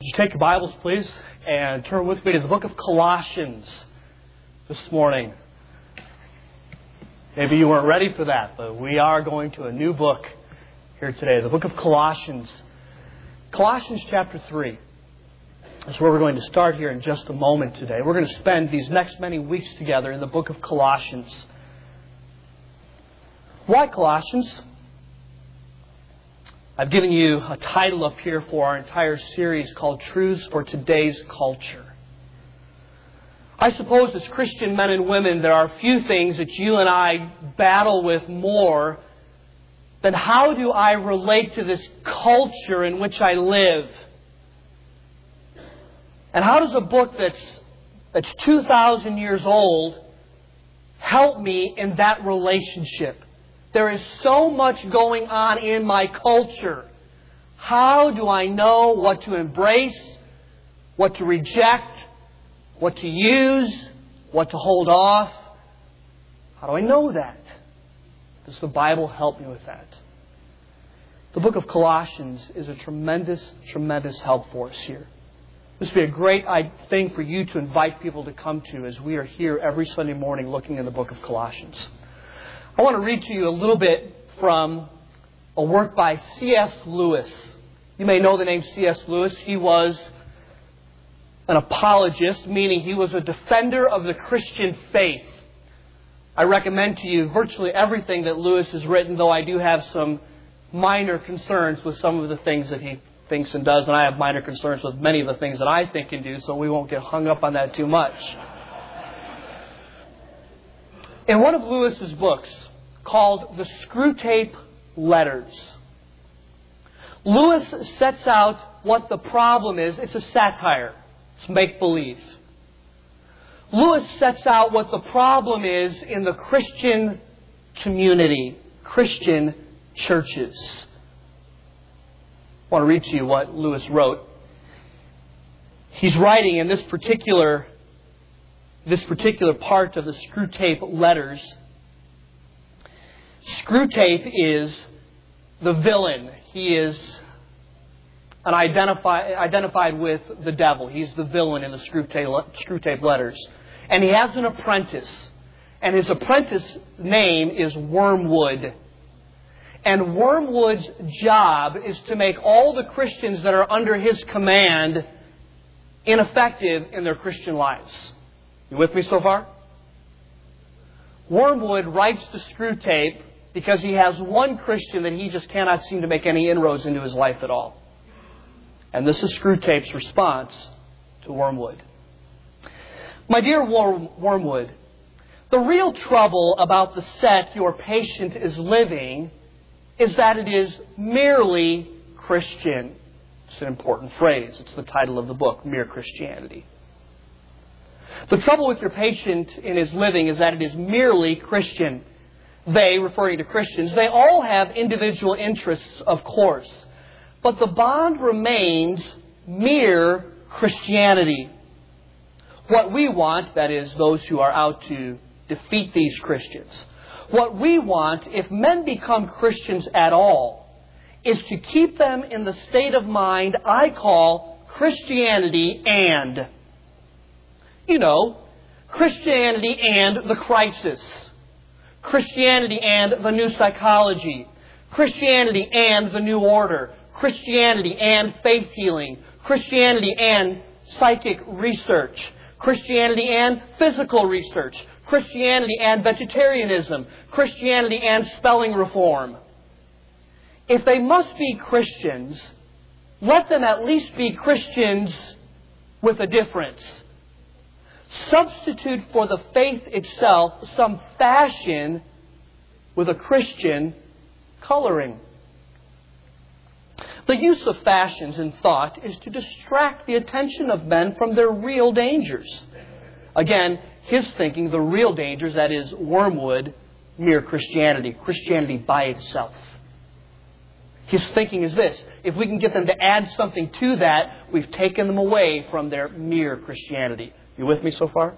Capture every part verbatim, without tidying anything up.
you take your Bibles, please, and turn with me to the book of Colossians this morning. Maybe you weren't ready for that, but we are going to a new book here today, the book of Colossians. Colossians chapter three is where we're going to start here in just a moment today. We're going to spend these next many weeks together in the book of Colossians. Why Colossians? I've given you a title up here for our entire series called Truths for Today's Culture. I suppose as Christian men and women, there are few things that you and I battle with more than how do I relate to this culture in which I live? And how does a book that's, that's two thousand years old help me in that relationship? There is so much going on in my culture. How do I know what to embrace, what to reject, what to use, what to hold off? How do I know that? Does the Bible help me with that? The book of Colossians is a tremendous, tremendous help for us here. This would be a great thing for you to invite people to come to as we are here every Sunday morning looking in the book of Colossians. I want to read to you a little bit from a work by C S Lewis. You may know the name C S Lewis. He was an apologist, meaning he was a defender of the Christian faith. I recommend to you virtually everything that Lewis has written, though I do have some minor concerns with some of the things that he thinks and does, and I have minor concerns with many of the things that I think and do, so we won't get hung up on that too much. In one of Lewis's books, called The Screwtape Letters, Lewis sets out what the problem is. It's a satire. It's make-believe. Lewis sets out what the problem is in the Christian community, Christian churches. I want to read to you what Lewis wrote. He's writing in this particular, this particular part of the Screwtape Letters. Screwtape is the villain. He is an identify, identified with the devil. He's the villain in the Screwtape, Screwtape Letters. And he has an apprentice. And his apprentice's name is Wormwood. And Wormwood's job is to make all the Christians that are under his command ineffective in their Christian lives. You with me so far? Wormwood writes to Screwtape because he has one Christian that he just cannot seem to make any inroads into his life at all. And this is Screwtape's response to Wormwood. My dear Wormwood, the real trouble about the set your patient is living is that it is merely Christian. It's an important phrase. It's the title of the book, Mere Christianity. The trouble with your patient in his living is that it is merely Christian. They, referring to Christians, they all have individual interests, of course. But the bond remains mere Christianity. What we want, that is, those who are out to defeat these Christians, what we want, if men become Christians at all, is to keep them in the state of mind I call Christianity and. You know, Christianity and the crisis. Christianity and the new psychology. Christianity and the new order. Christianity and faith healing. Christianity and psychic research. Christianity and physical research. Christianity and vegetarianism. Christianity and spelling reform. If they must be Christians, let them at least be Christians with a difference. Substitute for the faith itself some fashion with a Christian coloring. The use of fashions in thought is to distract the attention of men from their real dangers. Again, his thinking, the real dangers, that is, Wormwood, mere Christianity, Christianity by itself. His thinking is this: if we can get them to add something to that, we've taken them away from their mere Christianity. You with me so far?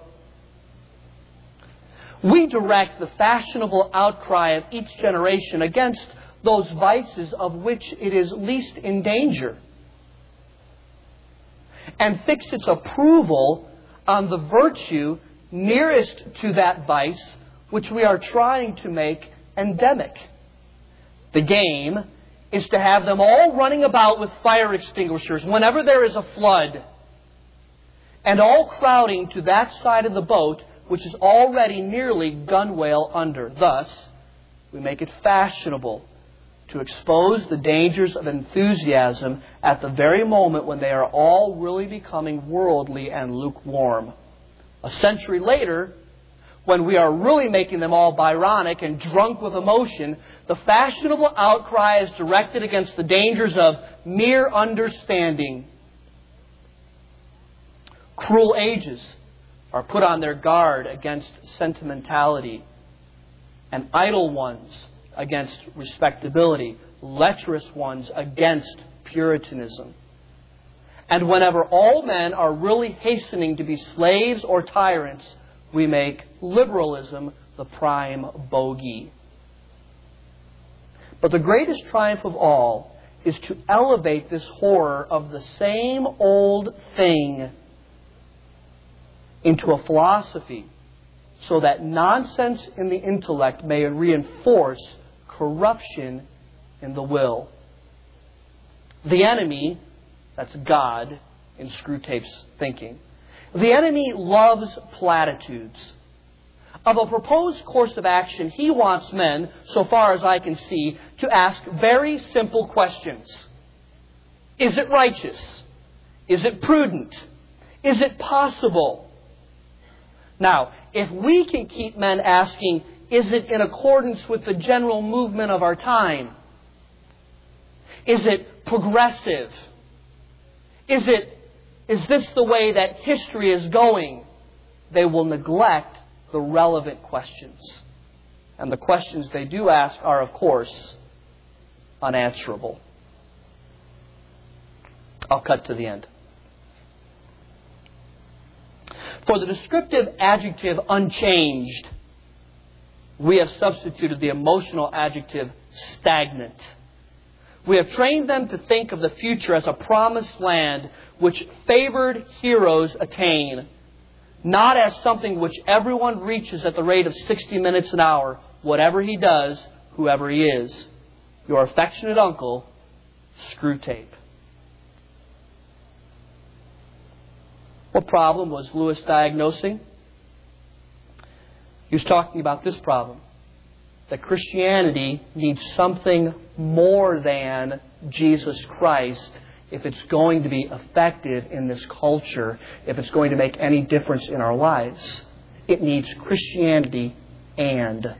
We direct the fashionable outcry of each generation against those vices of which it is least in danger. and fix its approval on the virtue nearest to that vice which we are trying to make endemic. The game is to have them all running about with fire extinguishers whenever there is a flood, and all crowding to that side of the boat which is already nearly gunwale under. Thus, we make it fashionable to expose the dangers of enthusiasm at the very moment when they are all really becoming worldly and lukewarm. A century later, when we are really making them all Byronic and drunk with emotion, the fashionable outcry is directed against the dangers of mere understanding. Cruel ages are put on their guard against sentimentality, and idle ones against respectability, lecherous ones against Puritanism. And whenever all men are really hastening to be slaves or tyrants, we make liberalism the prime bogey. But the greatest triumph of all is to elevate this horror of the same old thing into a philosophy, so that nonsense in the intellect may reinforce corruption in the will. The enemy, that's God in Screwtape's thinking, the enemy loves platitudes. Of a proposed course of action, he wants men, so far as I can see, to ask very simple questions. Is it righteous? Is it prudent? Is it possible? Now, if we can keep men asking, is it in accordance with the general movement of our time? Is it progressive? Is it, is this the way that history is going? They will neglect the relevant questions. And the questions they do ask are, of course, unanswerable. I'll cut to the end. For the descriptive adjective unchanged, we have substituted the emotional adjective stagnant. We have trained them to think of the future as a promised land which favored heroes attain, not as something which everyone reaches at the rate of sixty minutes an hour, whatever he does, whoever he is. Your affectionate uncle, Screwtape. What problem was Lewis diagnosing? He was talking about this problem, that Christianity needs something more than Jesus Christ if it's going to be effective in this culture, if it's going to make any difference in our lives. It needs Christianity and.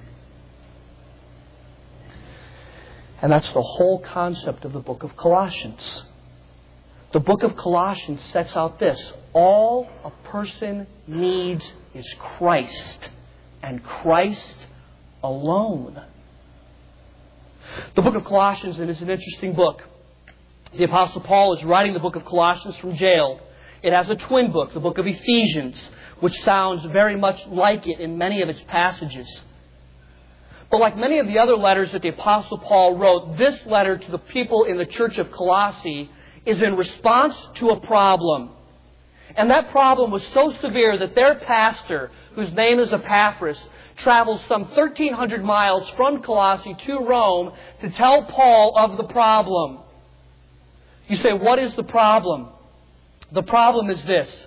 And that's the whole concept of the book of Colossians. The book of Colossians sets out this. All a person needs is Christ, and Christ alone. The book of Colossians is an interesting book. The Apostle Paul is writing the book of Colossians from jail. It has a twin book, the book of Ephesians, which sounds very much like it in many of its passages. But like many of the other letters that the Apostle Paul wrote, this letter to the people in the church of Colossae is in response to a problem. And that problem was so severe that their pastor, whose name is Epaphras, travels some thirteen hundred miles from Colossae to Rome to tell Paul of the problem. You say, what is the problem? The problem is this.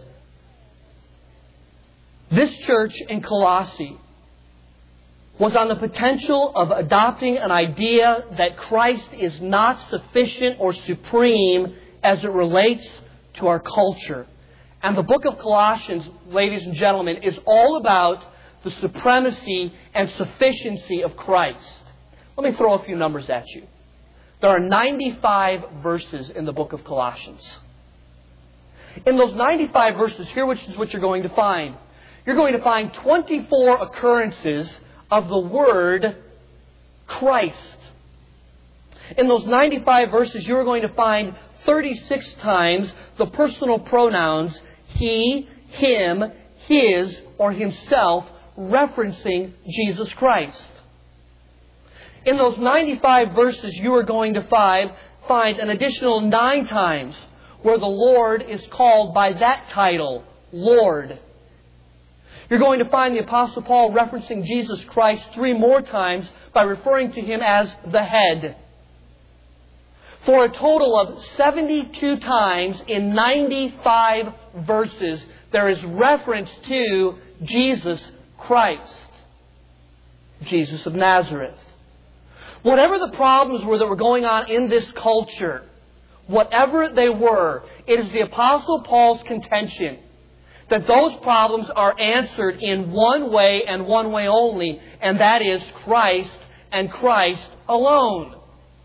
This church in Colossae was on the potential of adopting an idea that Christ is not sufficient or supreme as it relates to our culture. And the book of Colossians, ladies and gentlemen, is all about the supremacy and sufficiency of Christ. Let me throw a few numbers at you. There are ninety-five verses in the book of Colossians. In those ninety-five verses, here which is what you're going to find. You're going to find twenty-four occurrences of the word Christ. In those ninety-five verses, you are going to find thirty-six times the personal pronouns he, him, his, or himself, referencing Jesus Christ. In those ninety-five verses, you are going to find, find an additional nine times where the Lord is called by that title, Lord. You're going to find the Apostle Paul referencing Jesus Christ three more times by referring to Him as the head. For a total of seventy-two times in ninety-five verses, there is reference to Jesus Christ, Jesus of Nazareth. Whatever the problems were that were going on in this culture, whatever they were, it is the Apostle Paul's contention that those problems are answered in one way and one way only, and that is Christ and Christ alone.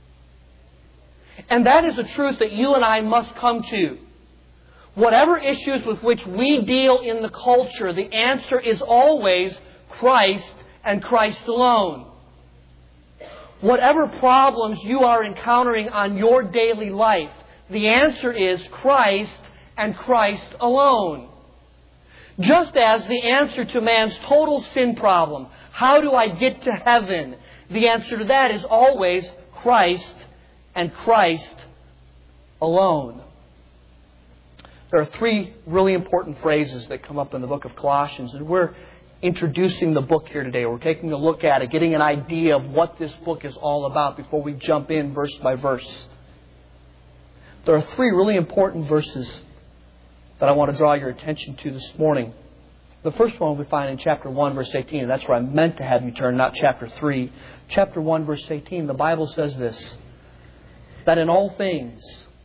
And that is a truth that you and I must come to. Whatever issues with which we deal in the culture, the answer is always Christ and Christ alone. Whatever problems you are encountering on your daily life, the answer is Christ and Christ alone. Just as the answer to man's total sin problem, how do I get to heaven? The answer to that is always Christ and Christ alone. There are three really important phrases that come up in the book of Colossians, and we're introducing the book here today. We're taking a look at it, getting an idea of what this book is all about before we jump in verse by verse. There are three really important verses that I want to draw your attention to this morning. The first one we find in chapter one, verse eighteen, and that's where I meant to have you turn, not chapter three. Chapter one, verse eighteen, the Bible says this, that in all things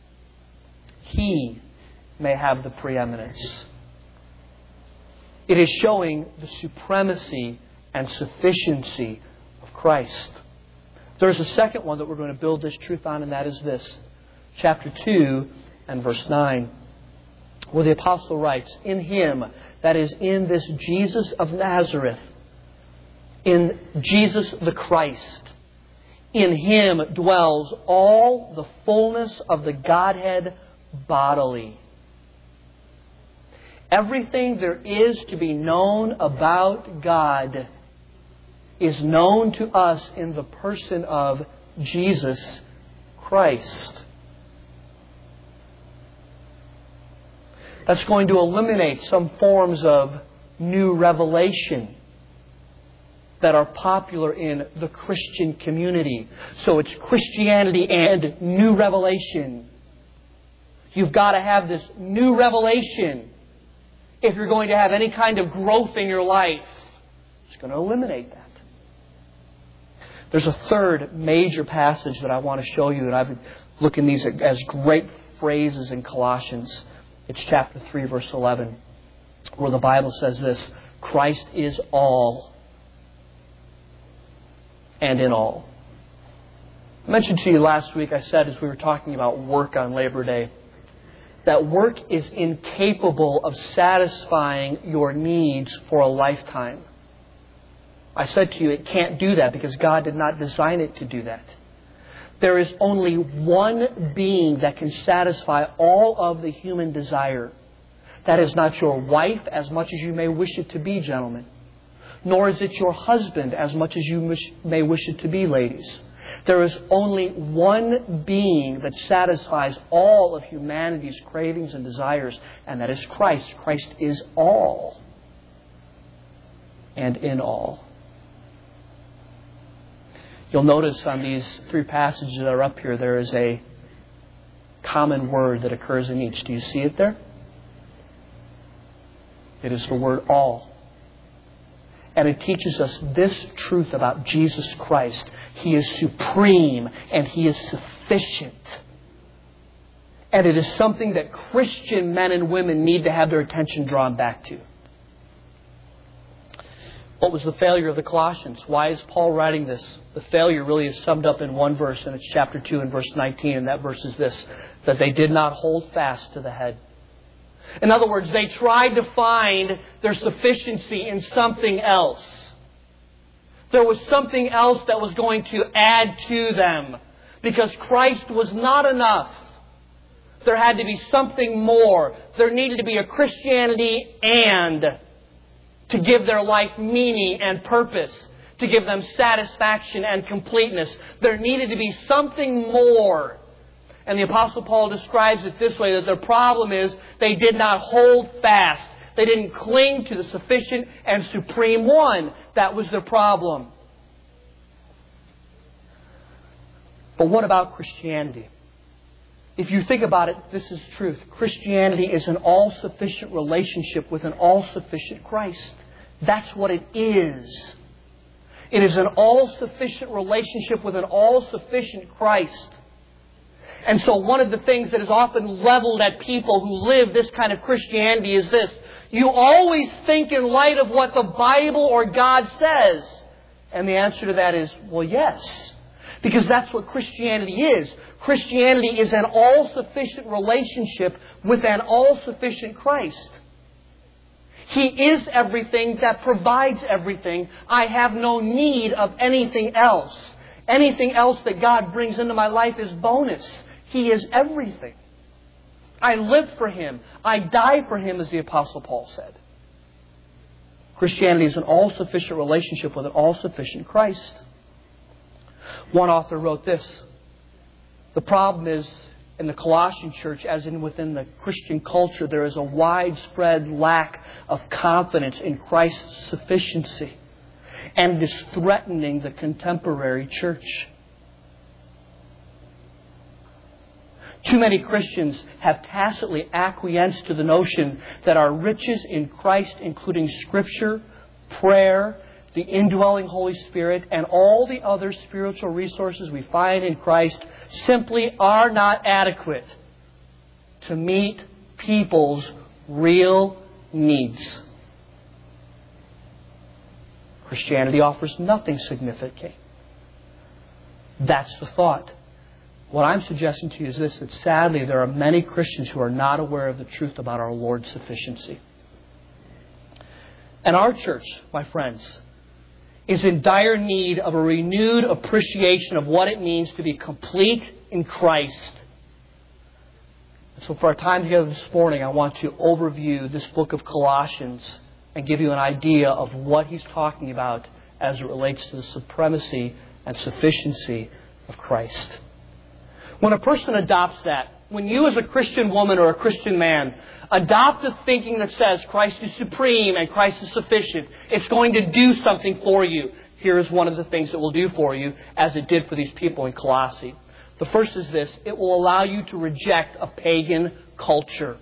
He may have the preeminence. It is showing the supremacy and sufficiency of Christ. There's a second one that we're going to build this truth on, and that is this. Chapter two and verse nine, where the apostle writes, in Him, that is in this Jesus of Nazareth, in Jesus the Christ, in Him dwells all the fullness of the Godhead bodily. Everything there is to be known about God is known to us in the person of Jesus Christ. That's going to eliminate some forms of new revelation that are popular in the Christian community. So it's Christianity and new revelation. You've got to have this new revelation if you're going to have any kind of growth in your life. It's going to eliminate that. There's a third major passage that I want to show you, and I've been looking these as great phrases in Colossians. It's chapter three, verse eleven, where the Bible says this, Christ is all and in all. I mentioned to you last week, I said as we were talking about work on Labor Day, that work is incapable of satisfying your needs for a lifetime. I said to you, it can't do that because God did not design it to do that. There is only one being that can satisfy all of the human desire. That is not your wife as much as you may wish it to be, gentlemen. Nor is it your husband as much as you may wish it to be, ladies. There is only one being that satisfies all of humanity's cravings and desires, and that is Christ. Christ is all and in all. You'll notice on these three passages that are up here, there is a common word that occurs in each. Do you see it there? It is the word all. And it teaches us this truth about Jesus Christ. He is supreme and He is sufficient. And it is something that Christian men and women need to have their attention drawn back to. What was the failure of the Colossians? Why is Paul writing this? The failure really is summed up in one verse, and it's chapter two and verse nineteen. And that verse is this, that they did not hold fast to the head. In other words, they tried to find their sufficiency in something else. There was something else that was going to add to them. Because Christ was not enough. There had to be something more. There needed to be a Christianity and to give their life meaning and purpose, to give them satisfaction and completeness. There needed to be something more. And the Apostle Paul describes it this way, that their problem is they did not hold fast. They didn't cling to the sufficient and supreme one. That was their problem. But what about Christianity? If you think about it, this is truth. Christianity is an all-sufficient relationship with an all-sufficient Christ. That's what it is. It is an all-sufficient relationship with an all-sufficient Christ. And so one of the things that is often leveled at people who live this kind of Christianity is this. You always think in light of what the Bible or God says. And the answer to that is, well, yes. Because that's what Christianity is. Christianity is an all-sufficient relationship with an all-sufficient Christ. He is everything that provides everything. I have no need of anything else. Anything else that God brings into my life is bonus. He is everything. I live for Him. I die for Him, as the Apostle Paul said. Christianity is an all-sufficient relationship with an all-sufficient Christ. One author wrote this. The problem is, in the Colossian church, as in within the Christian culture, there is a widespread lack of confidence in Christ's sufficiency. And it is threatening the contemporary church. Too many Christians have tacitly acquiesced to the notion that our riches in Christ, including Scripture, prayer, the indwelling Holy Spirit, and all the other spiritual resources we find in Christ simply are not adequate to meet people's real needs. Christianity offers nothing significant. That's the thought. What I'm suggesting to you is this, that sadly there are many Christians who are not aware of the truth about our Lord's sufficiency. And our church, my friends, is in dire need of a renewed appreciation of what it means to be complete in Christ. So for our time together this morning, I want to overview this book of Colossians and give you an idea of what he's talking about as it relates to the supremacy and sufficiency of Christ. When a person adopts that, when you as a Christian woman or a Christian man adopt the thinking that says Christ is supreme and Christ is sufficient, it's going to do something for you. Here is one of the things it will do for you, as it did for these people in Colossae. The first is this: it will allow you to reject a pagan culture.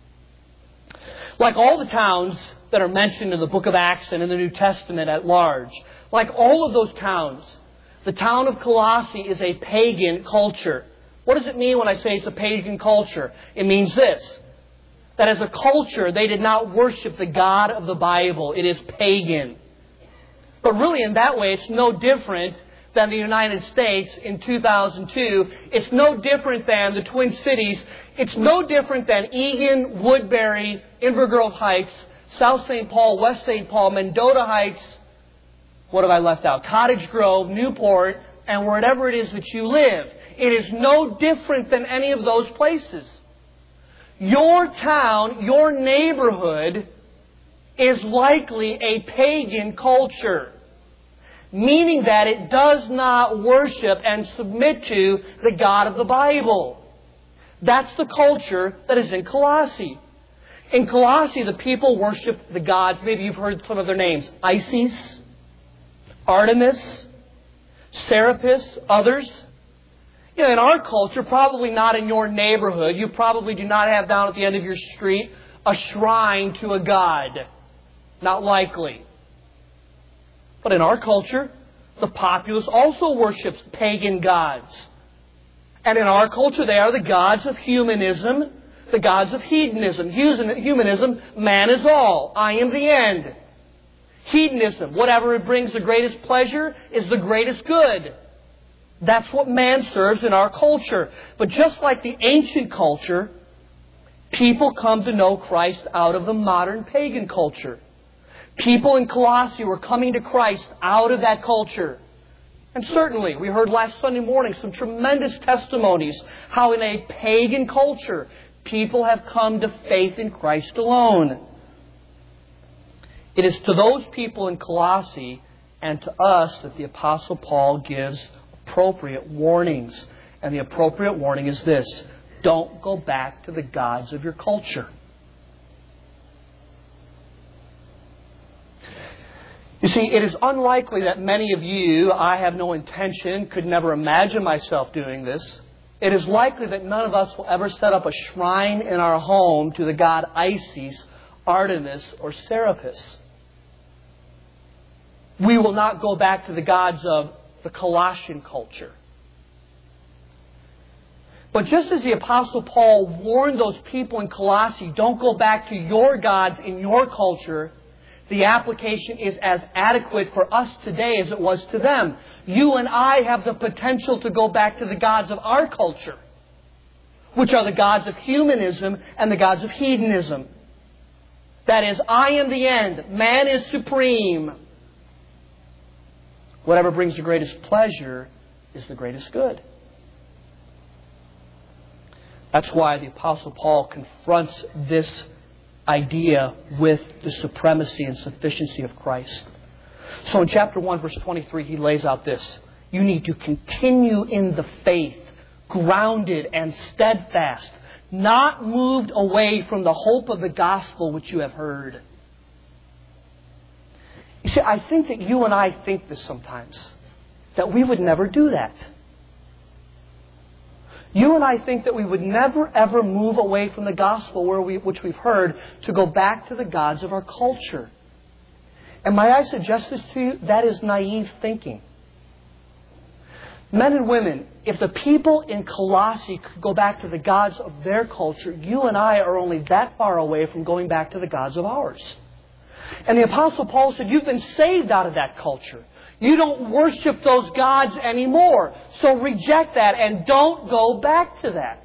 Like all the towns that are mentioned in the book of Acts and in the New Testament at large, like all of those towns, the town of Colossae is a pagan culture. What does it mean when I say it's a pagan culture? It means this: that as a culture, they did not worship the God of the Bible. It is pagan. But really, in that way, it's no different than the United States in two thousand two. It's no different than the Twin Cities. It's no different than Eagan, Woodbury, Inver Grove Heights, South Saint Paul, West Saint Paul, Mendota Heights. What have I left out? Cottage Grove, Newport, and wherever it is that you live. It is no different than any of those places. Your town, your neighborhood, is likely a pagan culture. Meaning that it does not worship and submit to the God of the Bible. That's the culture that is in Colossae. In Colossae, the people worship the gods. Maybe you've heard some of their names. Isis, Artemis, Serapis, others. You know, in our culture, probably not in your neighborhood, you probably do not have down at the end of your street a shrine to a god. Not likely. But in our culture, the populace also worships pagan gods. And in our culture, they are the gods of humanism, the gods of hedonism. Humanism, man is all. I am the end. Hedonism, whatever it brings the greatest pleasure, is the greatest good. That's what man serves in our culture. But just like the ancient culture, people come to know Christ out of the modern pagan culture. People in Colossae were coming to Christ out of that culture. And certainly, we heard last Sunday morning some tremendous testimonies how in a pagan culture, people have come to faith in Christ alone. It is to those people in Colossae and to us that the Apostle Paul gives appropriate warnings And the appropriate warning is this: don't go back to the gods of your culture. You see, it is unlikely that many of you, I have no intention, could never imagine myself doing this. It is likely that none of us will ever set up a shrine in our home to the god Isis, Artemis, or Serapis. We will not go back to the gods of the Colossian culture. But just as the Apostle Paul warned those people in Colossae, don't go back to your gods in your culture, the application is as adequate for us today as it was to them. You and I have the potential to go back to the gods of our culture, which are the gods of humanism and the gods of hedonism. That is, I am the end. Man is supreme. Whatever brings the greatest pleasure is the greatest good. That's why the Apostle Paul confronts this idea with the supremacy and sufficiency of Christ. So in chapter one, verse twenty-three, he lays out this: you need to continue in the faith, grounded and steadfast, not moved away from the hope of the gospel which you have heard. You see, I think that you and I think this sometimes, that we would never do that. You and I think that we would never ever move away from the gospel where we, which we've heard, to go back to the gods of our culture. And may I suggest this to you? That is naive thinking. Men and women, if the people in Colossae could go back to the gods of their culture, you and I are only that far away from going back to the gods of ours. And the Apostle Paul said, you've been saved out of that culture. You don't worship those gods anymore. So reject that and don't go back to that.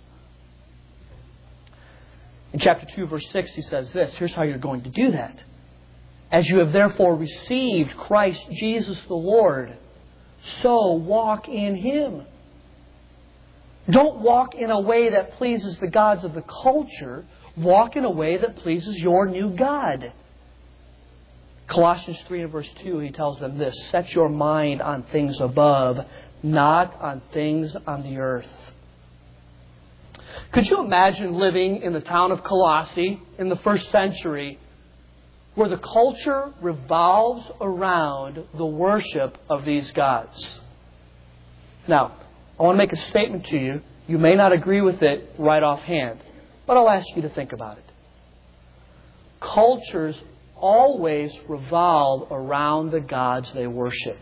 In chapter two, verse six, he says this. Here's how you're going to do that. As you have therefore received Christ Jesus the Lord, so walk in Him. Don't walk in a way that pleases the gods of the culture. Walk in a way that pleases your new God. Colossians three and verse two, he tells them this: set your mind on things above, not on things on the earth. Could you imagine living in the town of Colossae in the first century, where the culture revolves around the worship of these gods? Now, I want to make a statement to you. You may not agree with it right offhand, but I'll ask you to think about it. Cultures always revolve around the gods they worship.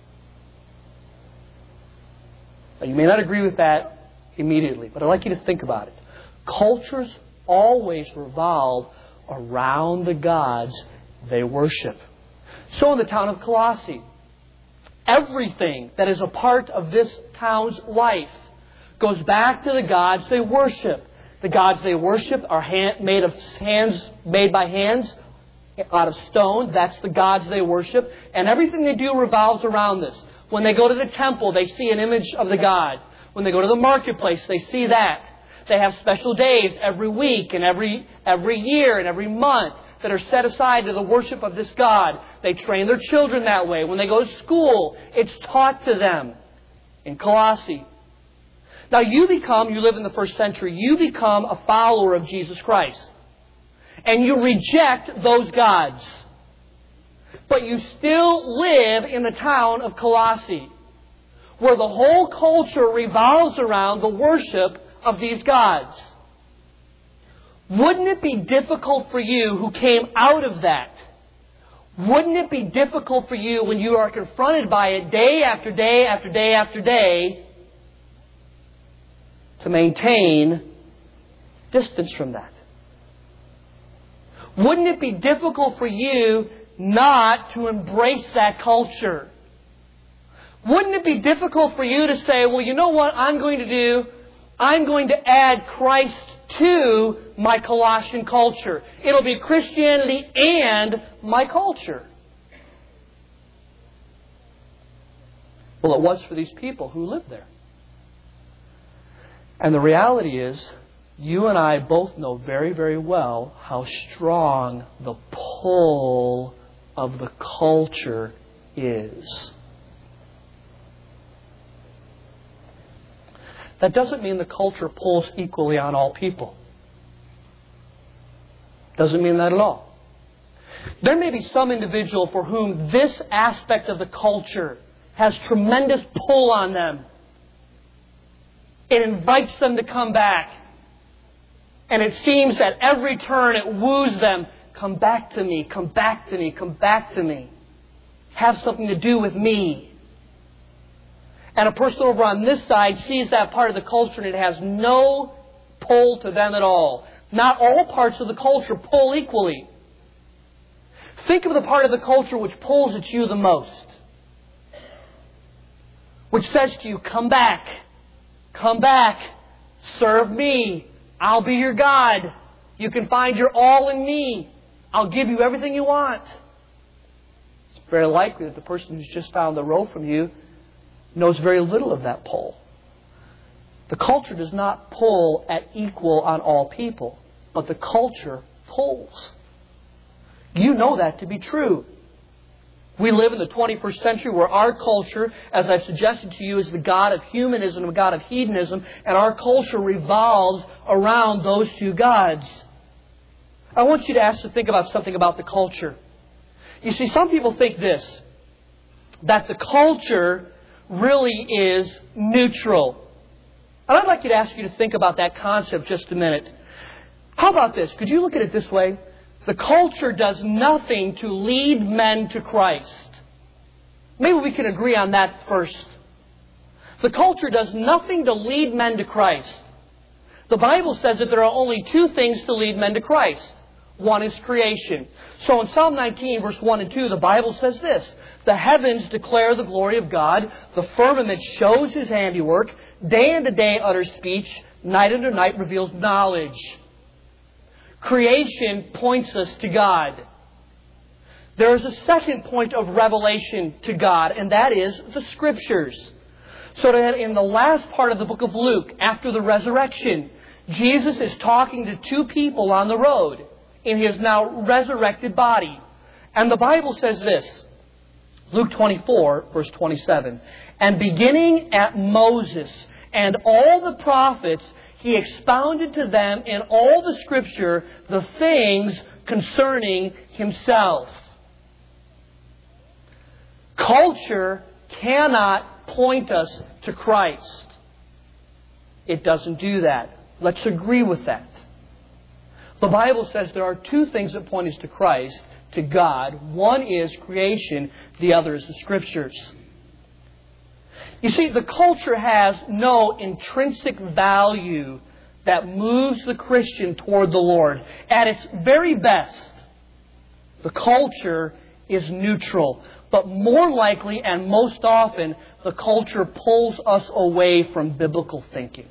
Now, you may not agree with that immediately, but I'd like you to think about it. Cultures always revolve around the gods they worship. So in the town of Colossae, everything that is a part of this town's life goes back to the gods they worship. The gods they worship are hand, made of hands, made by hands, out of stone. That's the gods they worship. And everything they do revolves around this. When they go to the temple, they see an image of the god. When they go to the marketplace, they see that. They have special days every week and every every year and every month that are set aside to the worship of this god. They train their children that way. When they go to school, it's taught to them in Colossae. Now you become, you live in the first century, you become a follower of Jesus Christ. And you reject those gods. But you still live in the town of Colossae, where the whole culture revolves around the worship of these gods. Wouldn't it be difficult for you who came out of that? Wouldn't it be difficult for you when you are confronted by it day after day after day after day to maintain distance from that? Wouldn't it be difficult for you not to embrace that culture? Wouldn't it be difficult for you to say, well, you know what I'm going to do? I'm going to add Christ to my Colossian culture. It'll be Christianity and my culture. Well, it was for these people who lived there. And the reality is, you and I both know very, very well how strong the pull of the culture is. that doesn't mean the culture pulls equally on all people. Doesn't mean that at all. There may be some individual for whom this aspect of the culture has tremendous pull on them. It invites them to come back. And it seems at every turn it woos them. Come back to me, come back to me, come back to me. Have something to do with me. And a person over on this side sees that part of the culture and it has no pull to them at all. Not all parts of the culture pull equally. Think of the part of the culture which pulls at you the most. Which says to you, come back. Come back. Serve me. I'll be your God. You can find your all in me. I'll give you everything you want. It's very likely that the person who's just down the road from you knows very little of that pull. The culture does not pull at equal on all people, but the culture pulls. You know that to be true. We live in the twenty-first century where our culture, as I've suggested to you, is the god of humanism, the god of hedonism, and our culture revolves around those two gods. I want you to ask to think about something about the culture. You see, some people think this, that the culture really is neutral. And I'd like you to ask you to think about that concept just a minute. How about this? Could you look at it this way? The culture does nothing to lead men to Christ. Maybe we can agree on that first. The culture does nothing to lead men to Christ. The Bible says that there are only two things to lead men to Christ. One is creation. So in Psalm nineteen, verse one and two, the Bible says this: the heavens declare the glory of God, the firmament shows His handiwork, day unto day utters speech, night unto night reveals knowledge. Creation points us to God. There is a second point of revelation to God, and that is the Scriptures. So that in the last part of the book of Luke, after the resurrection, Jesus is talking to two people on the road in His now resurrected body. And the Bible says this, Luke twenty-four, verse twenty-seven, and beginning at Moses and all the prophets, He expounded to them in all the Scripture the things concerning Himself. Culture cannot point us to Christ. It doesn't do that. Let's agree with that. The Bible says there are two things that point us to Christ, to God. One is creation, the other is the Scriptures. You see, the culture has no intrinsic value that moves the Christian toward the Lord. At its very best, the culture is neutral. But more likely and most often, the culture pulls us away from biblical thinking.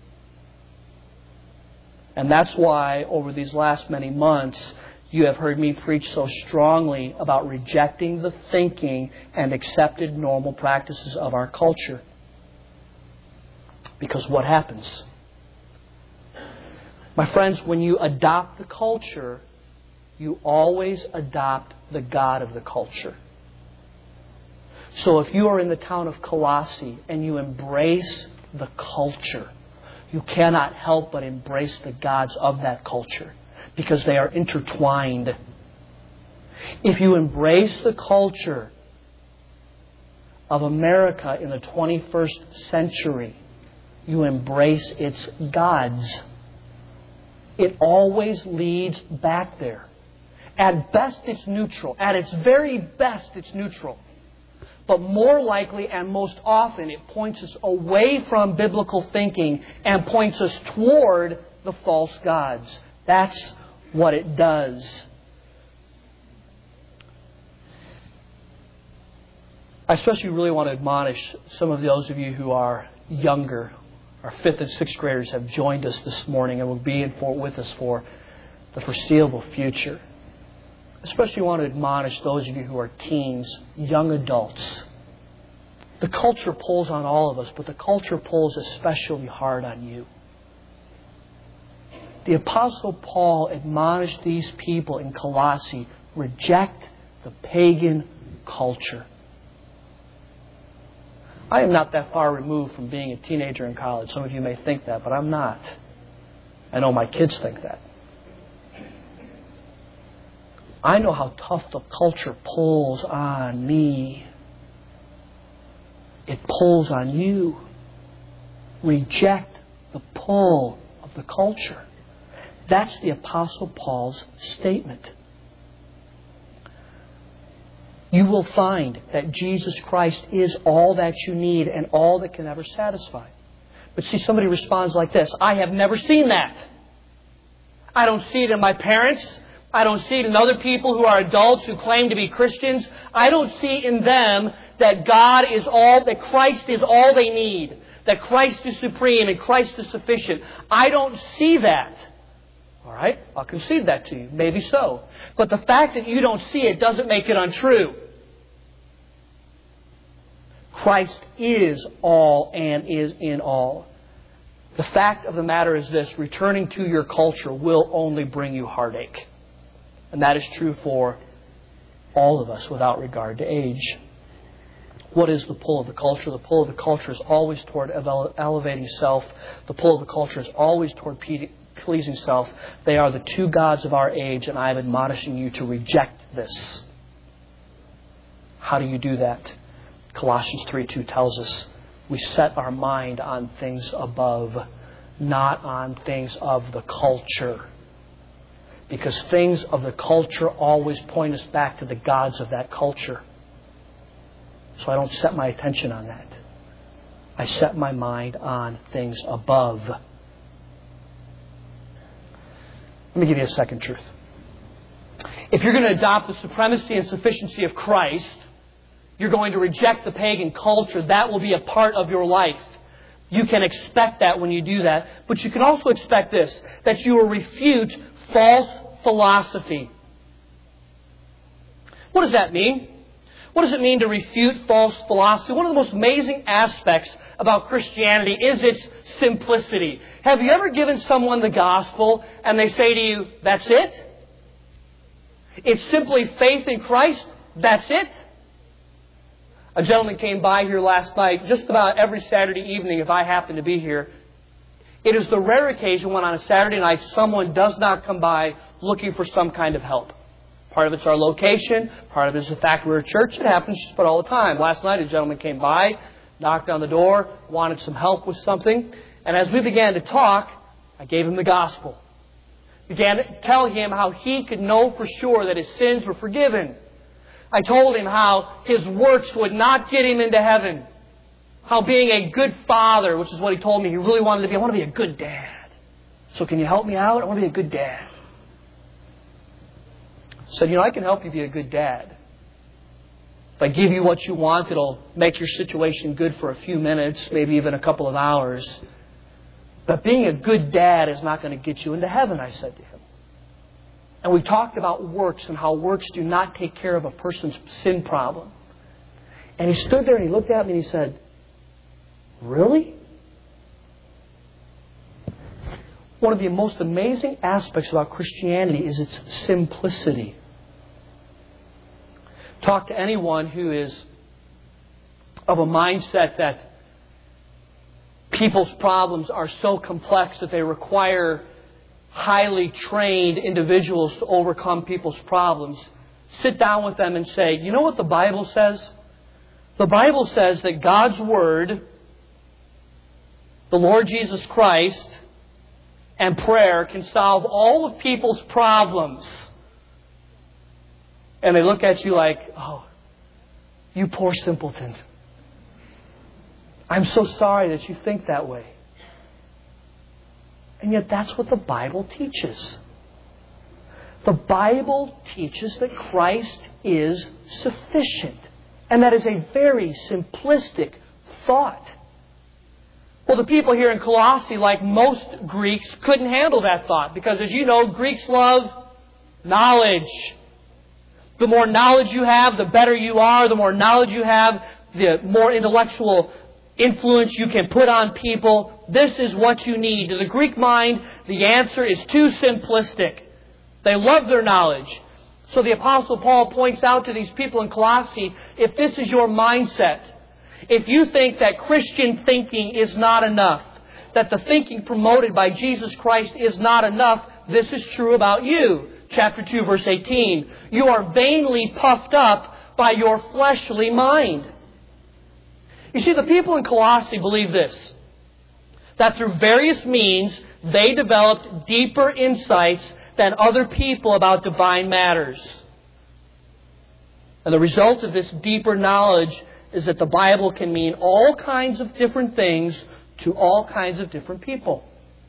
And that's why, over these last many months, you have heard me preach so strongly about rejecting the thinking and accepted normal practices of our culture. Because what happens? My friends, when you adopt the culture, you always adopt the God of the culture. So if you are in the town of Colossae and you embrace the culture, you cannot help but embrace the gods of that culture, because they are intertwined. If you embrace the culture of America in the twenty-first century, you embrace its gods. It always leads back there. At best, it's neutral. At its very best, it's neutral. But more likely and most often, it points us away from biblical thinking and points us toward the false gods. That's what it does. I especially really want to admonish some of those of you who are younger. Our fifth and sixth graders have joined us this morning and will be in for, with us for the foreseeable future. Especially want to admonish those of you who are teens, young adults. The culture pulls on all of us, but the culture pulls especially hard on you. The Apostle Paul admonished these people in Colossae, reject the pagan culture. I am not that far removed from being a teenager in college. Some of you may think that, but I'm not. I know my kids think that. I know how tough the culture pulls on me. It pulls on you. Reject the pull of the culture. That's the Apostle Paul's statement. You will find that Jesus Christ is all that you need and all that can ever satisfy. But see, somebody responds like this: I have never seen that. I don't see it in my parents. I don't see it in other people who are adults who claim to be Christians. I don't see in them that God is all, that Christ is all they need. That Christ is supreme and Christ is sufficient. I don't see that. All right? I'll concede that to you. Maybe so. But the fact that you don't see it doesn't make it untrue. Christ is all and is in all. The fact of the matter is this: returning to your culture will only bring you heartache. And that is true for all of us without regard to age. What is the pull of the culture? The pull of the culture is always toward elevating self. The pull of the culture is always toward pleasing self. They are the two gods of our age, and I am admonishing you to reject this. How do you do that? Colossians three two tells us we set our mind on things above, not on things of the culture. Because things of the culture always point us back to the gods of that culture. So I don't set my attention on that. I set my mind on things above. Let me give you a second truth. If you're going to adopt the supremacy and sufficiency of Christ, you're going to reject the pagan culture. That will be a part of your life. You can expect that when you do that. But you can also expect this: that you will refute false philosophy. What does that mean? What does it mean to refute false philosophy? One of the most amazing aspects about Christianity is its simplicity. Have you ever given someone the gospel and they say to you, that's it? It's simply faith in Christ? That's it? A gentleman came by here last night. Just about every Saturday evening, if I happen to be here, it is the rare occasion when on a Saturday night someone does not come by looking for some kind of help. Part of it's our location. Part of it is the fact we're a church. It happens just about all the time. Last night a gentleman came by, knocked on the door, wanted some help with something. And as we began to talk, I gave him the gospel. Began to tell him how he could know for sure that his sins were forgiven. I told him how his works would not get him into heaven. How being a good father, which is what he told me he really wanted to be, I want to be a good dad. So can you help me out? I want to be a good dad. I said, you know, I can help you be a good dad. If I give you what you want, it'll make your situation good for a few minutes, maybe even a couple of hours. But being a good dad is not going to get you into heaven, I said to him. And we talked about works and how works do not take care of a person's sin problem. And he stood there and he looked at me and he said, really? One of the most amazing aspects about Christianity is its simplicity. Talk to anyone who is of a mindset that people's problems are so complex that they require highly trained individuals to overcome people's problems. Sit down with them and say, you know what the Bible says? The Bible says that God's Word, the Lord Jesus Christ, and prayer can solve all of people's problems. And they look at you like, oh, you poor simpleton. I'm so sorry that you think that way. And yet that's what the Bible teaches. The Bible teaches that Christ is sufficient. And that is a very simplistic thought. Well, the people here in Colossae, like most Greeks, couldn't handle that thought. Because as you know, Greeks love knowledge. The more knowledge you have, the better you are. The more knowledge you have, the more intellectual influence you can put on people. This is what you need. To the Greek mind, the answer is too simplistic. They love their knowledge. So the Apostle Paul points out to these people in Colossae, if this is your mindset, If you think that Christian thinking is not enough, that the thinking promoted by Jesus Christ is not enough, this is true about you. Chapter two, verse eighteen. You are vainly puffed up by your fleshly mind. You see, the people in Colossae believe this, that through various means they developed deeper insights than other people about divine matters. And the result of this deeper knowledge is that the Bible can mean all kinds of different things to all kinds of different people.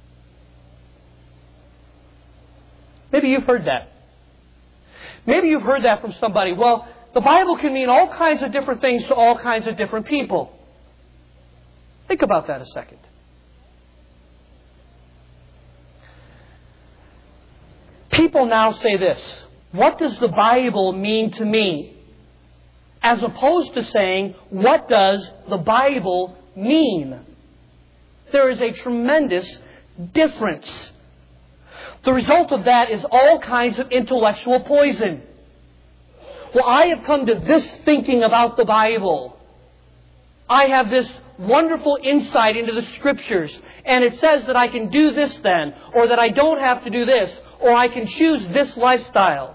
Maybe you've heard that. Maybe you've heard that from somebody. Well, the Bible can mean all kinds of different things to all kinds of different people. Think about that a second. People now say this: what does the Bible mean to me? As opposed to saying, what does the Bible mean? There is a tremendous difference. The result of that is all kinds of intellectual poison. Well, I have come to this thinking about the Bible. I have this wonderful insight into the Scriptures, and it says that I can do this then, or that I don't have to do this, or I can choose this lifestyle.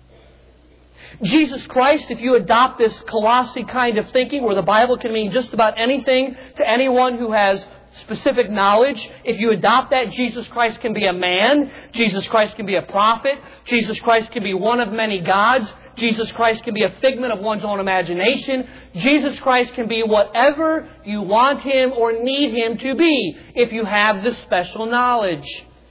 Jesus Christ, if you adopt this Colossae kind of thinking, where the Bible can mean just about anything to anyone who has specific knowledge, if you adopt that, Jesus Christ can be a man, Jesus Christ can be a prophet, Jesus Christ can be one of many gods, Jesus Christ can be a figment of one's own imagination, Jesus Christ can be whatever you want Him or need Him to be, if you have this special knowledge.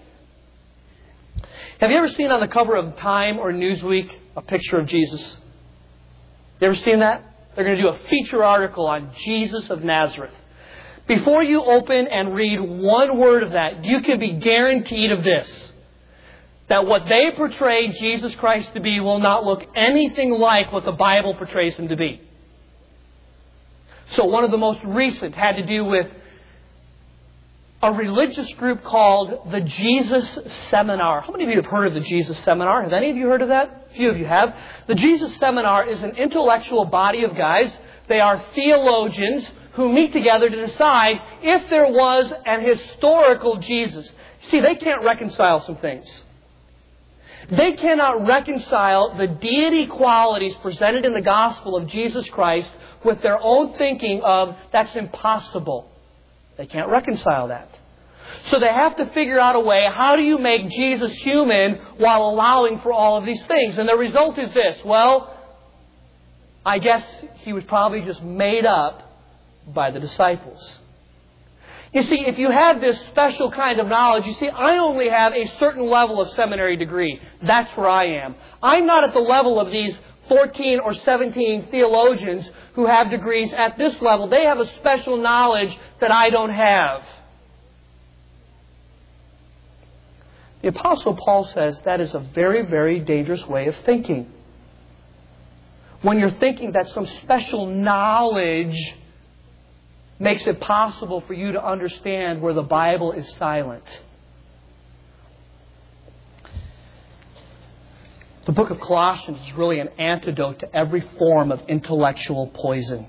Have you ever seen on the cover of Time or Newsweek a picture of Jesus? You ever seen that? They're going to do a feature article on Jesus of Nazareth. Before you open and read one word of that, you can be guaranteed of this: that what they portray Jesus Christ to be will not look anything like what the Bible portrays Him to be. So one of the most recent had to do with a religious group called the Jesus Seminar. How many of you have heard of the Jesus Seminar? Have any of you heard of that? A few of you have. The Jesus Seminar is an intellectual body of guys. They are theologians who meet together to decide if there was an historical Jesus. See, they can't reconcile some things. They cannot reconcile the deity qualities presented in the gospel of Jesus Christ with their own thinking of, that's impossible. They can't reconcile that. So they have to figure out a way, how do you make Jesus human while allowing for all of these things? And the result is this: well, I guess He was probably just made up by the disciples. You see, if you have this special kind of knowledge, you see, I only have a certain level of seminary degree. That's where I am. I'm not at the level of these fourteen or seventeen theologians who have degrees at this level. They have a special knowledge that I don't have. The Apostle Paul says that is a very, very dangerous way of thinking. When you're thinking that some special knowledge makes it possible for you to understand where the Bible is silent. The book of Colossians is really an antidote to every form of intellectual poison.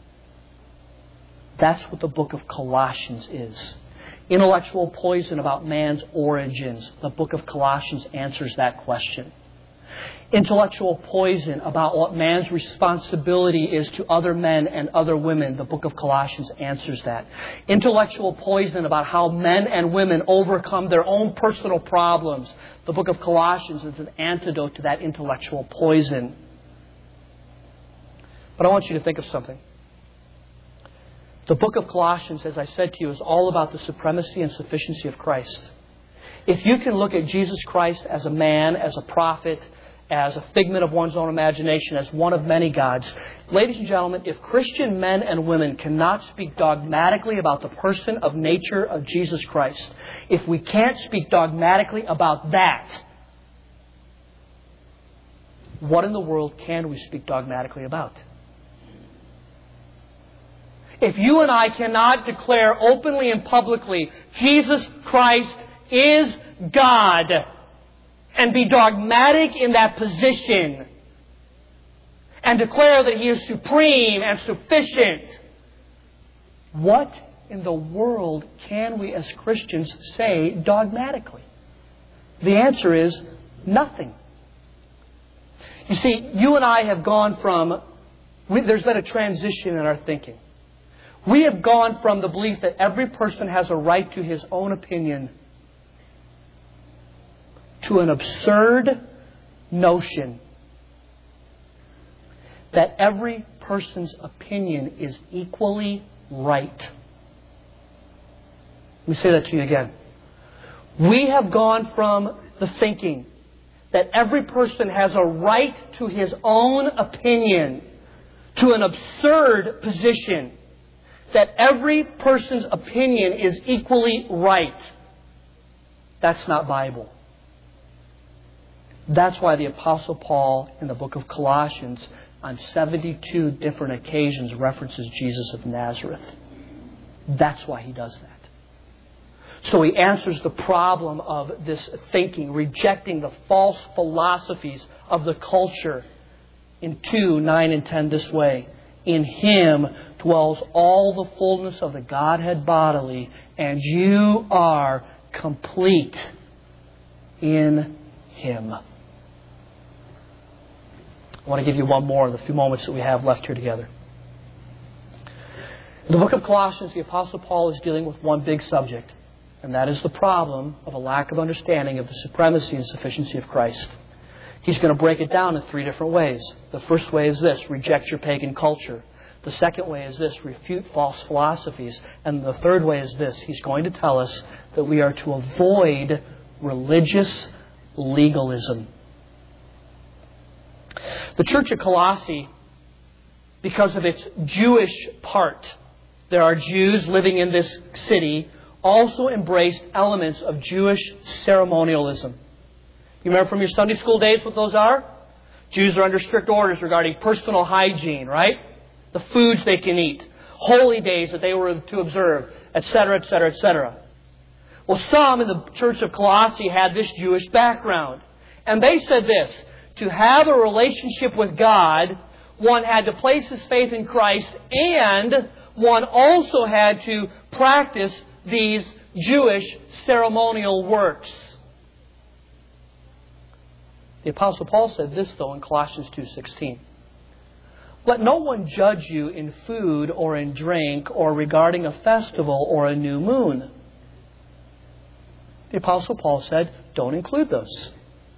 That's what the book of Colossians is. Intellectual poison about man's origins. The book of Colossians answers that question. Intellectual poison about what man's responsibility is to other men and other women. The book of Colossians answers that. Intellectual poison about how men and women overcome their own personal problems. The book of Colossians is an antidote to that intellectual poison. But I want you to think of something. The book of Colossians, as I said to you, is all about the supremacy and sufficiency of Christ. If you can look at Jesus Christ as a man, as a prophet, as a figment of one's own imagination, as one of many gods. Ladies and gentlemen, if Christian men and women cannot speak dogmatically about the person of nature of Jesus Christ, if we can't speak dogmatically about that, what in the world can we speak dogmatically about? If you and I cannot declare openly and publicly, Jesus Christ is God, and be dogmatic in that position, and declare that He is supreme and sufficient, what in the world can we as Christians say dogmatically? The answer is nothing. You see, you and I have gone from, we, there's been a transition in our thinking. We have gone from the belief that every person has a right to his own opinion to an absurd notion that every person's opinion is equally right. Let me say that to you again. We have gone from the thinking that every person has a right to his own opinion to an absurd position that every person's opinion is equally right. That's not Bible. That's why the Apostle Paul in the book of Colossians on seventy-two different occasions references Jesus of Nazareth. That's why he does that. So he answers the problem of this thinking, rejecting the false philosophies of the culture in two, nine, and ten this way. In Him dwells all the fullness of the Godhead bodily, and you are complete in Him. I want to give you one more in the few moments that we have left here together. In the book of Colossians, the Apostle Paul is dealing with one big subject, and that is the problem of a lack of understanding of the supremacy and sufficiency of Christ. He's going to break it down in three different ways. The first way is this: reject your pagan culture. The second way is this: refute false philosophies. And the third way is this: he's going to tell us that we are to avoid religious legalism. The church at Colossae, because of its Jewish part, there are Jews living in this city, also embraced elements of Jewish ceremonialism. You remember from your Sunday school days what those are? Jews are under strict orders regarding personal hygiene, right? The foods they can eat, holy days that they were to observe, et cetera, et cetera, et cetera. Well, some in the church of Colossae had this Jewish background. And they said this: to have a relationship with God, one had to place his faith in Christ, and one also had to practice these Jewish ceremonial works. The Apostle Paul said this, though, in Colossians two sixteen. Let no one judge you in food or in drink or regarding a festival or a new moon. The Apostle Paul said, don't include those.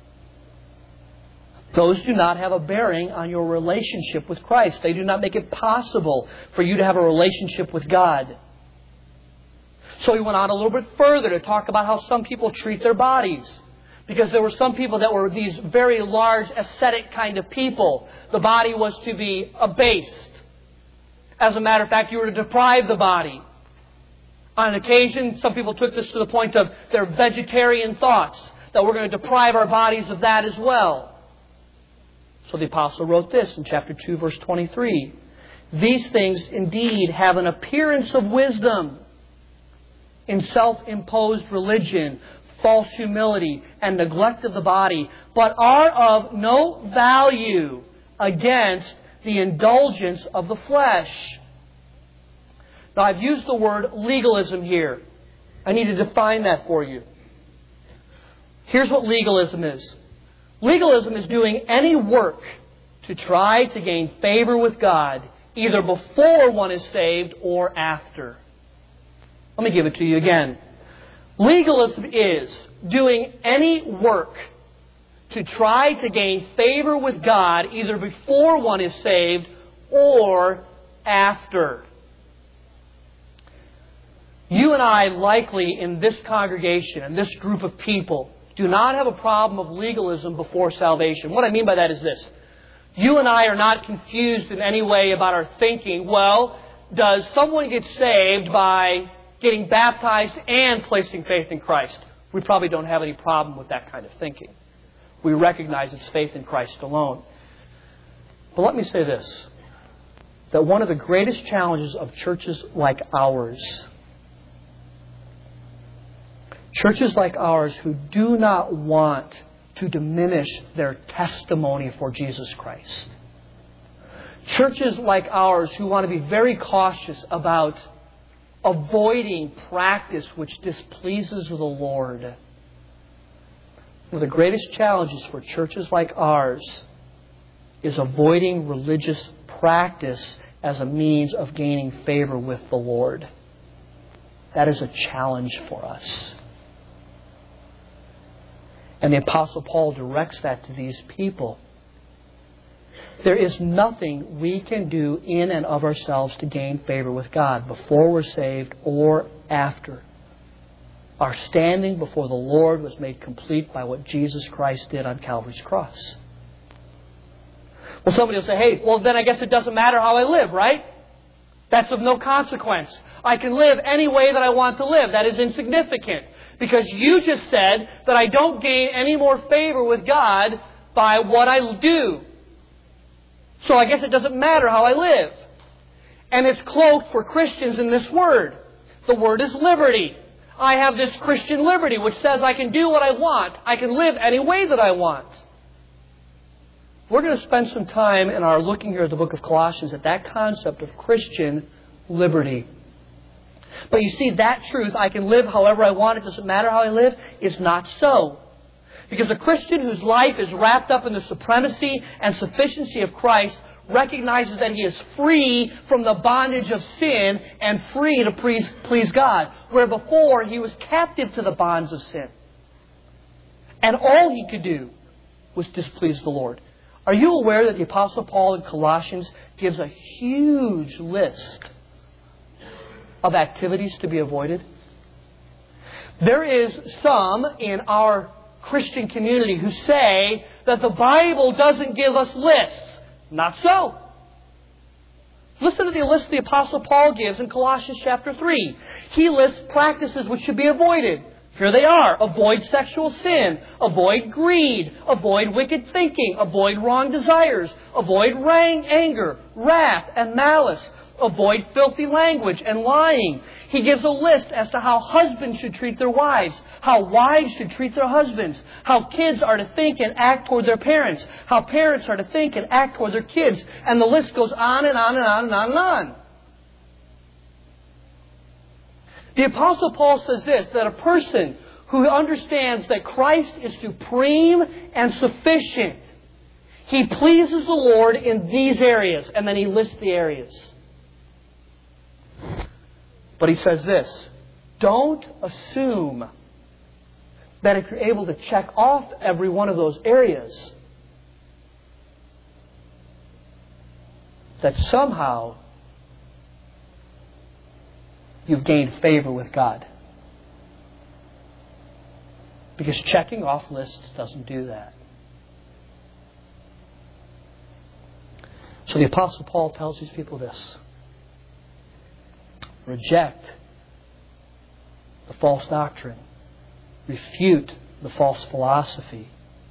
Those do not have a bearing on your relationship with Christ. They do not make it possible for you to have a relationship with God. So he went on a little bit further to talk about how some people treat their bodies. Because there were some people that were these very large ascetic kind of people. The body was to be abased. As a matter of fact, you were to deprive the body. On occasion, some people took this to the point of their vegetarian thoughts, that we're going to deprive our bodies of that as well. So the Apostle wrote this in chapter two, verse twenty-three. These things indeed have an appearance of wisdom in self-imposed religion, false humility, and neglect of the body, but are of no value against the indulgence of the flesh. Now, I've used the word legalism here. I need to define that for you. Here's what legalism is. Legalism is doing any work to try to gain favor with God, either before one is saved or after. Let me give it to you again. Legalism is doing any work to try to gain favor with God, either before one is saved or after. You and I likely in this congregation, in this group of people, do not have a problem of legalism before salvation. What I mean by that is this. You and I are not confused in any way about our thinking. Well, does someone get saved by getting baptized and placing faith in Christ? We probably don't have any problem with that kind of thinking. We recognize it's faith in Christ alone. But let me say this, that one of the greatest challenges of churches like ours, churches like ours who do not want to diminish their testimony for Jesus Christ, churches like ours who want to be very cautious about avoiding practice which displeases the Lord. One of the greatest challenges for churches like ours is avoiding religious practice as a means of gaining favor with the Lord. That is a challenge for us. And the Apostle Paul directs that to these people. There is nothing we can do in and of ourselves to gain favor with God before we're saved or after. Our standing before the Lord was made complete by what Jesus Christ did on Calvary's cross. Well, somebody will say, hey, well then I guess it doesn't matter how I live, right? That's of no consequence. I can live any way that I want to live. That is insignificant. Because you just said that I don't gain any more favor with God by what I do. So I guess it doesn't matter how I live. And it's cloaked for Christians in this word. The word is liberty. I have this Christian liberty which says I can do what I want. I can live any way that I want. We're going to spend some time in our looking here at the book of Colossians at that concept of Christian liberty. But you see, that truth, I can live however I want, it doesn't matter how I live, is not so. Because a Christian whose life is wrapped up in the supremacy and sufficiency of Christ recognizes that he is free from the bondage of sin and free to please, please God. Where before he was captive to the bonds of sin. And all he could do was displease the Lord. Are you aware that the Apostle Paul in Colossians gives a huge list of activities to be avoided? There is some in our Christian community who say that the Bible doesn't give us lists. Not so. Listen to the list the Apostle Paul gives in Colossians chapter three. He lists practices which should be avoided. Here they are. Avoid sexual sin. Avoid greed. Avoid wicked thinking. Avoid wrong desires. Avoid rang, anger, wrath, and malice. Avoid filthy language and lying. He gives a list as to how husbands should treat their wives, how wives should treat their husbands, how kids are to think and act toward their parents, how parents are to think and act toward their kids. And the list goes on and on and on and on and on. The Apostle Paul says this, that a person who understands that Christ is supreme and sufficient, he pleases the Lord in these areas. And then he lists the areas. But he says this, don't assume that if you're able to check off every one of those areas, that somehow you've gained favor with God. Because checking off lists doesn't do that. So the Apostle Paul tells these people this. Reject the false doctrine. Refute the false philosophy.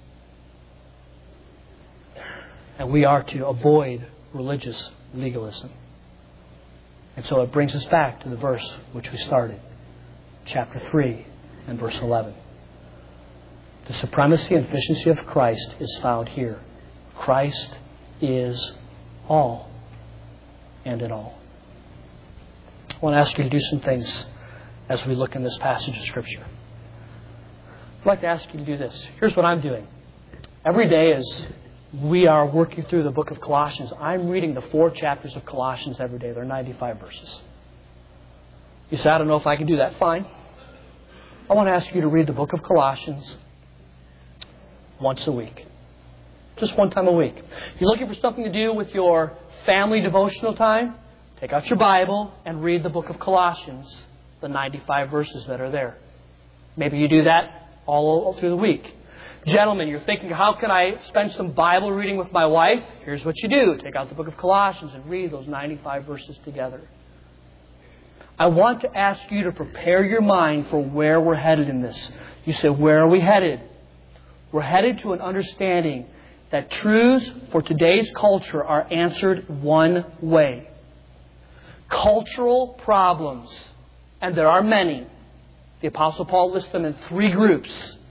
And we are to avoid religious legalism. And so it brings us back to the verse which we started. Chapter three and verse eleven. The supremacy and efficiency of Christ is found here. Christ is all and in all. I want to ask you to do some things as we look in this passage of Scripture. I'd like to ask you to do this. Here's what I'm doing. Every day as we are working through the book of Colossians, I'm reading the four chapters of Colossians every day. They're ninety-five verses. You say, I don't know if I can do that. Fine. I want to ask you to read the book of Colossians once a week. Just one time a week. You're looking for something to do with your family devotional time? Take out your Bible and read the book of Colossians, the ninety-five verses that are there. Maybe you do that all through the week. Gentlemen, you're thinking, how can I spend some Bible reading with my wife? Here's what you do. Take out the book of Colossians and read those ninety-five verses together. I want to ask you to prepare your mind for where we're headed in this. You say, where are we headed? We're headed to an understanding that truths for today's culture are answered one way. Cultural problems, and there are many. The Apostle Paul lists them in three groups.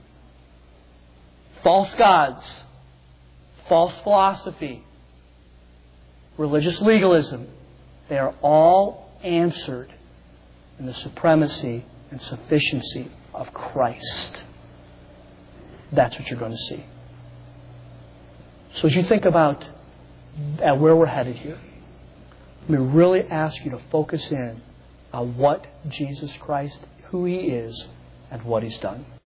False gods, false philosophy, religious legalism. They are all answered in the supremacy and sufficiency of Christ. That's what you're going to see. So as you think about at where we're headed here, let me really ask you to focus in on what Jesus Christ, who He is, and what He's done.